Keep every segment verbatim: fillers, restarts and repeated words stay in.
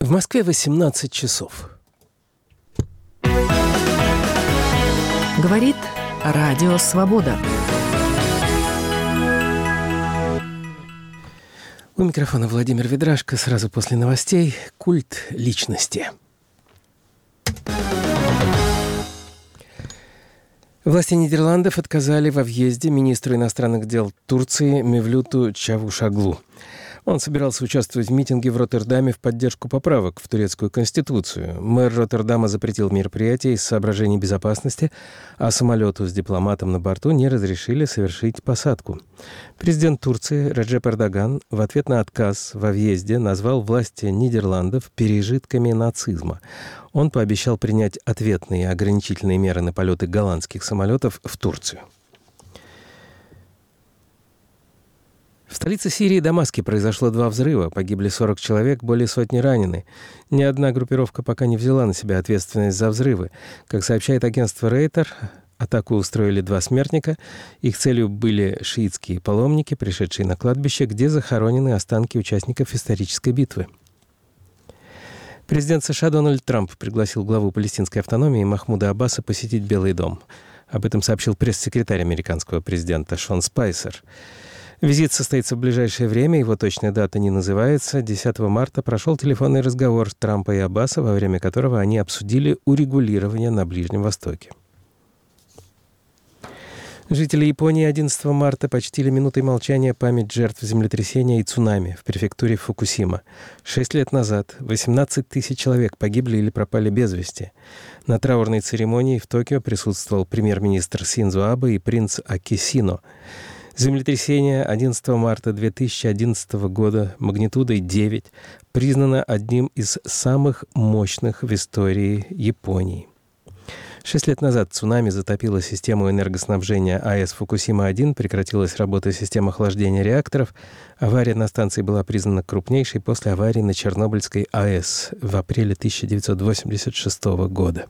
В Москве восемнадцать часов. Говорит Радио Свобода. У микрофона Владимир Ведрашко. Сразу после новостей «Культ личности». Власти Нидерландов отказали во въезде министру иностранных дел Турции Мевлюту Чавушоглу. Он собирался участвовать в митинге в Роттердаме в поддержку поправок в турецкую конституцию. Мэр Роттердама запретил мероприятие из соображений безопасности, а самолету с дипломатом на борту не разрешили совершить посадку. Президент Турции Реджеп Эрдоган в ответ на отказ во въезде назвал власти Нидерландов пережитками нацизма. Он пообещал принять ответные ограничительные меры на полеты голландских самолетов в Турцию. В столице Сирии, Дамаске, произошло два взрыва. Погибли сорок человек, более сотни ранены. Ни одна группировка пока не взяла на себя ответственность за взрывы. Как сообщает агентство Рейтер, атаку устроили два смертника. Их целью были шиитские паломники, пришедшие на кладбище, где захоронены останки участников исторической битвы. Президент США Дональд Трамп пригласил главу палестинской автономии Махмуда Аббаса посетить Белый дом. Об этом сообщил пресс-секретарь американского президента Шон Спайсер. Визит состоится в ближайшее время, его точная дата не называется. десятого марта прошел телефонный разговор Трампа и Аббаса, во время которого они обсудили урегулирование на Ближнем Востоке. Жители Японии одиннадцатого марта почтили минутой молчания память жертв землетрясения и цунами в префектуре Фукусима. Шесть лет назад восемнадцать тысяч человек погибли или пропали без вести. На траурной церемонии в Токио присутствовал премьер-министр Синдзо Абэ и принц Акисино. Землетрясение одиннадцатого марта две тысячи одиннадцатого года магнитудой девять признано одним из самых мощных в истории Японии. Шесть лет назад цунами затопило систему энергоснабжения АЭС Фукусима-один, прекратилась работа системы охлаждения реакторов. Авария на станции была признана крупнейшей после аварии на Чернобыльской АЭС в апреле тысяча девятьсот восемьдесят шестого года.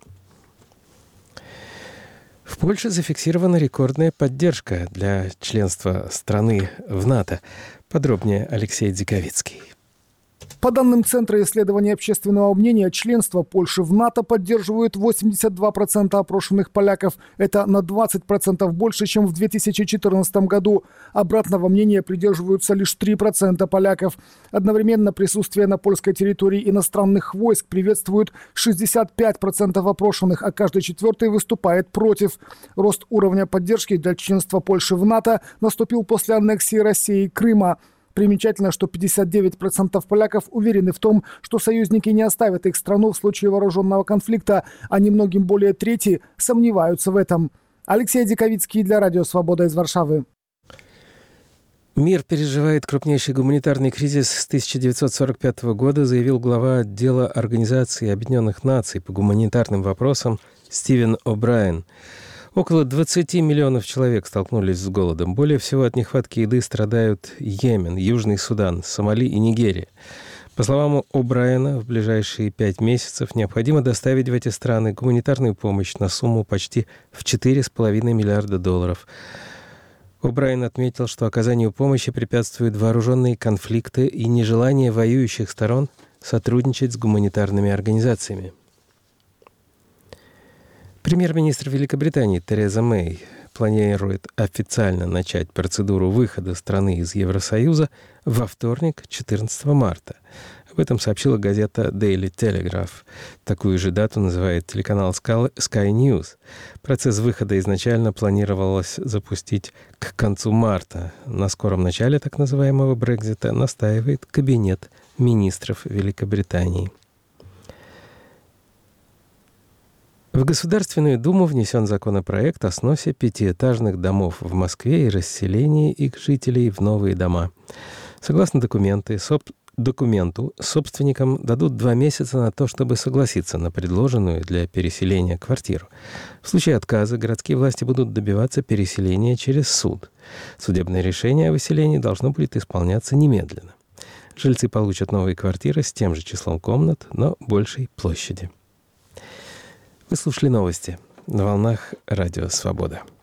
В Польше зафиксирована рекордная поддержка для членства страны в НАТО. Подробнее Алексей Дзиковицкий. По данным Центра исследования общественного мнения, членство Польши в НАТО поддерживают восемьдесят два процента опрошенных поляков. Это на двадцать процентов больше, чем в две тысячи четырнадцатом году. Обратного мнения придерживаются лишь три процента поляков. Одновременно присутствие на польской территории иностранных войск приветствуют шестьдесят пять процентов опрошенных, а каждый четвертый выступает против. Рост уровня поддержки для членства Польши в НАТО наступил после аннексии России Крыма. Примечательно, что пятьдесят девять процентов поляков уверены в том, что союзники не оставят их страну в случае вооруженного конфликта, а немногим более трети сомневаются в этом. Алексей Диковицкий для Радио Свобода из Варшавы. Мир переживает крупнейший гуманитарный кризис с тысяча девятьсот сорок пятого года, заявил глава отдела Организации Объединенных Наций по гуманитарным вопросам Стивен О'Брайен. Около двадцати миллионов человек столкнулись с голодом. Более всего от нехватки еды страдают Йемен, Южный Судан, Сомали и Нигерия. По словам О'Брайена, в ближайшие пять месяцев необходимо доставить в эти страны гуманитарную помощь на сумму почти в четыре с половиной миллиарда долларов. О'Брайен отметил, что оказанию помощи препятствуют вооруженные конфликты и нежелание воюющих сторон сотрудничать с гуманитарными организациями. Премьер-министр Великобритании Тереза Мэй планирует официально начать процедуру выхода страны из Евросоюза во вторник, четырнадцатого марта. Об этом сообщила газета Daily Telegraph. Такую же дату называет телеканал Sky News. Процесс выхода изначально планировалось запустить к концу марта. На скором начале так называемого Брексита настаивает Кабинет министров Великобритании. В Государственную Думу внесен законопроект о сносе пятиэтажных домов в Москве и расселении их жителей в новые дома. Согласно документы, соп... документу, собственникам дадут два месяца на то, чтобы согласиться на предложенную для переселения квартиру. В случае отказа городские власти будут добиваться переселения через суд. Судебное решение о выселении должно будет исполняться немедленно. Жильцы получат новые квартиры с тем же числом комнат, но большей площади. Вы слушали новости на волнах Радио Свобода.